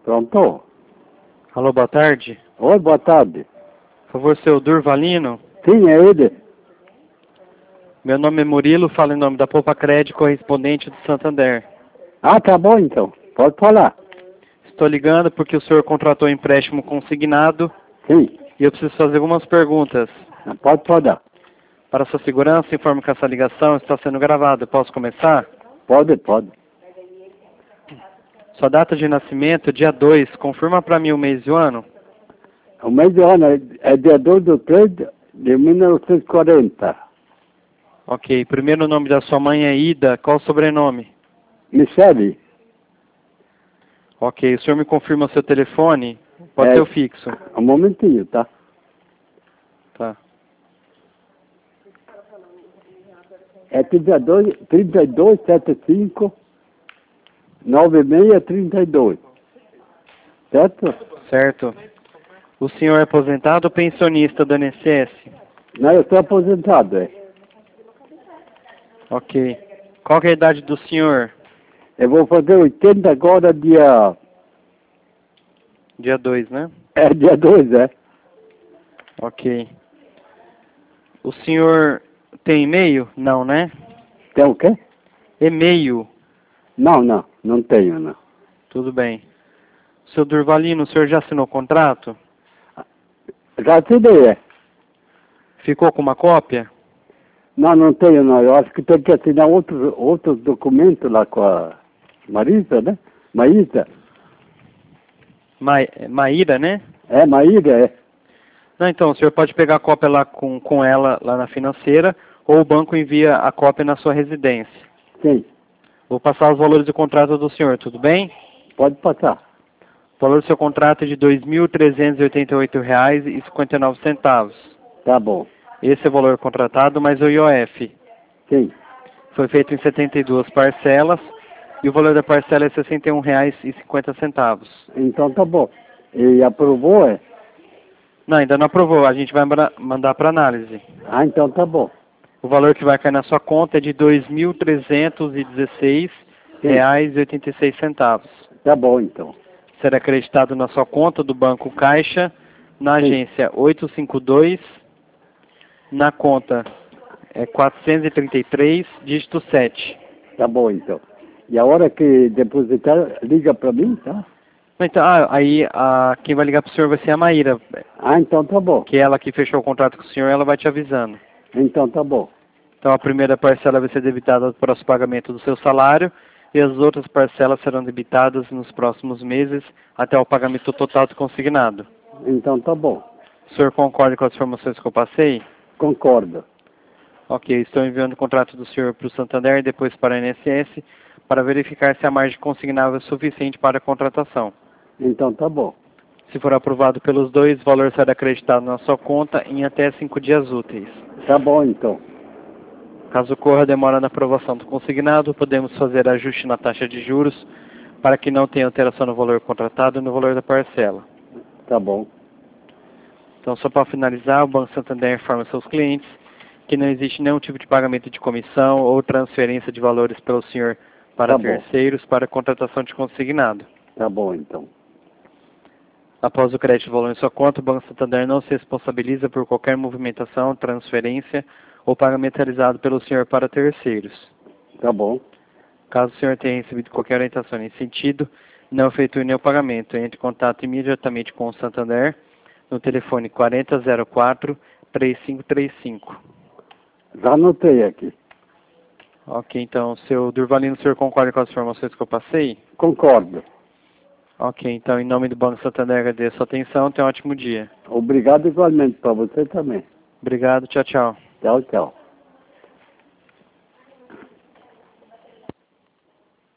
Pronto? Alô, boa tarde. Oi, boa tarde. Por favor, seu Durvalino. Sim, é ele. Meu nome é Murilo, falo em nome da Poupa Crédito, correspondente do Santander. Ah, tá bom então. Pode falar. Estou ligando porque o senhor contratou um empréstimo consignado Sim. e eu preciso fazer algumas perguntas. Pode falar. Para sua segurança, informo que essa ligação está sendo gravada. Posso começar? Pode. Sua data de nascimento, dia 2. Confirma para mim o mês e o ano. O mês de ano é dia 2/3/de 1940. Ok. Primeiro nome da sua mãe é Ida. Qual o sobrenome? Michele? Ok. O senhor me confirma o seu telefone? Pode ser o fixo. Um momentinho, tá? Tá. É 3275-9632. Certo? Certo. O senhor é aposentado ou pensionista do INSS? Não, eu estou aposentado, é. Ok. Qual que é a idade do senhor? Eu vou fazer 80 agora, dia... Dia 2, né? É dia 2, é? Ok. O senhor tem e-mail? Não, né? Tem o quê? E-mail. Não tenho, não. Tudo bem. Seu Durvalino, o senhor já assinou o contrato? Já assinei, é? Ficou com uma cópia? Não tenho, não. Eu acho que tem que assinar outros documentos lá com a Marisa, né? Maísa? Maíra, né? É, Maíra, é. Não, então, o senhor pode pegar a cópia lá com ela, lá na financeira, ou o banco envia a cópia na sua residência. Sim. Vou passar os valores do contrato do senhor, tudo bem? Pode passar. O valor do seu contrato é de R$ 2.388,59. Tá bom. Esse é o valor contratado, mais o IOF. Sim. Foi feito em 72 parcelas e o valor da parcela é R$ 61,50. Então tá bom. E aprovou, é? Não, ainda não aprovou. A gente vai mandar para análise. Ah, então tá bom. O valor que vai cair na sua conta é de R$ 2.316,86. Tá bom, então. Será acreditado na sua conta do Banco Caixa, na agência 852, na conta 433, dígito 7. Tá bom, então. E a hora que depositar, liga pra mim, tá? Então, aí quem vai ligar para o senhor vai ser a Maíra, Ah, então tá bom. que é ela que fechou o contrato com o senhor, ela vai te avisando. Então tá bom. Então a primeira parcela vai ser debitada para o pagamento do seu salário e as outras parcelas serão debitadas nos próximos meses até o pagamento total do consignado. Então tá bom. O senhor concorda com as informações que eu passei? Concordo. Ok, estou enviando o contrato do senhor para o Santander e depois para a INSS para verificar se a margem consignável é suficiente para a contratação. Então tá bom. Se for aprovado pelos dois, o valor será acreditado na sua conta em até 5 dias úteis. Tá bom, então. Caso ocorra demora na aprovação do consignado, podemos fazer ajuste na taxa de juros para que não tenha alteração no valor contratado e no valor da parcela. Tá bom. Então, só para finalizar, o Banco Santander informa seus clientes que não existe nenhum tipo de pagamento de comissão ou transferência de valores pelo senhor para terceiros para a contratação de consignado. Tá bom, então. Após o crédito de valor em sua conta, o Banco Santander não se responsabiliza por qualquer movimentação, transferência ou pagamento realizado pelo senhor para terceiros. Tá bom. Caso o senhor tenha recebido qualquer orientação nesse sentido, não efetue nenhum pagamento. Entre em contato imediatamente com o Santander no telefone 4004-3535. Já anotei aqui. Ok, então, seu Durvalino, o senhor concorda com as informações que eu passei? Concordo. Ok, então, em nome do Banco Santander, agradeço a sua atenção. Tenha um ótimo dia. Obrigado igualmente para você também. Obrigado, tchau, tchau. Tchau, tchau.